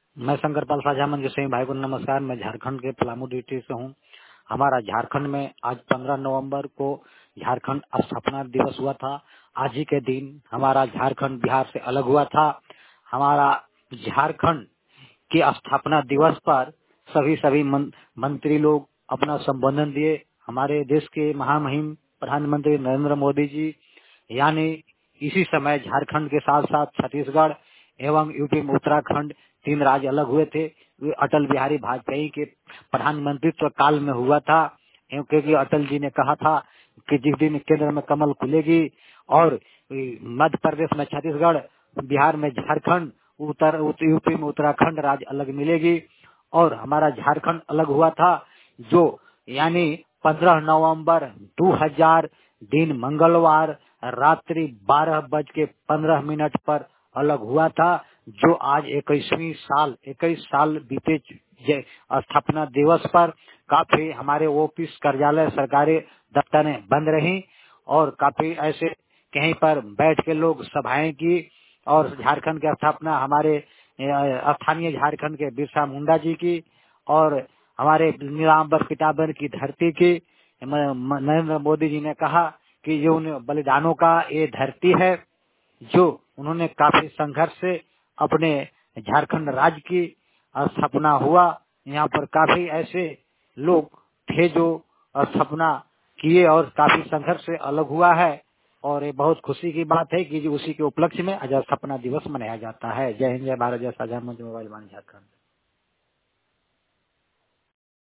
मैं शंकरपाल साझा मंच के सभी भाई को नमस्कार। मैं झारखंड के पलामू डिस्ट्रिक्ट से हूँ। हमारा झारखंड में आज 15 नवंबर को झारखंड स्थापना दिवस हुआ था। आज ही के दिन हमारा झारखंड बिहार से अलग हुआ था। हमारा झारखंड के स्थापना दिवस पर सभी मंत्री लोग अपना संबोधन दिए। हमारे देश के महामहिम प्रधानमंत्री नरेंद्र मोदी जी, यानी इसी समय झारखंड के साथ साथ छत्तीसगढ़ एवं यूपी में उत्तराखंड 3 राज्य अलग हुए थे। वे अटल बिहारी वाजपेयी के प्रधानमंत्रित्व काल में हुआ था, क्योंकि अटल जी ने कहा था कि जिस दिन केंद्र में कमल खुलेगी और मध्य प्रदेश में छत्तीसगढ़, बिहार में झारखंड, यूपी में उत्तराखंड राज्य अलग मिलेगी। और हमारा झारखंड अलग हुआ था, जो यानी 15 नवंबर 2000 दिन मंगलवार रात्रि 12:15 पर अलग हुआ था, जो आज 21 साल बीते स्थापना दिवस पर काफी हमारे ऑफिस, कार्यालय, सरकारी दफ्तरें बंद रही और काफी ऐसे कहीं पर बैठ के लोग सभाएं की। और झारखंड की स्थापना हमारे स्थानीय झारखंड के बिरसा मुंडा जी की और हमारे नीलांबर पिताम्बर की धरती की नरेंद्र मोदी जी ने कहा कि ये उन बलिदानों का ये धरती है, जो उन्होंने काफी संघर्ष से अपने झारखंड राज्य की स्थापना हुआ। यहाँ पर काफी ऐसे लोग थे जो स्थापना किए और काफी संघर्ष से अलग हुआ है। और ये बहुत खुशी की बात है कि उसी के उपलक्ष्य में आज स्थापना दिवस मनाया जाता है। जय हिंद, जय भारत, जय साझा मंच मोबाइल वाणी झारखंड।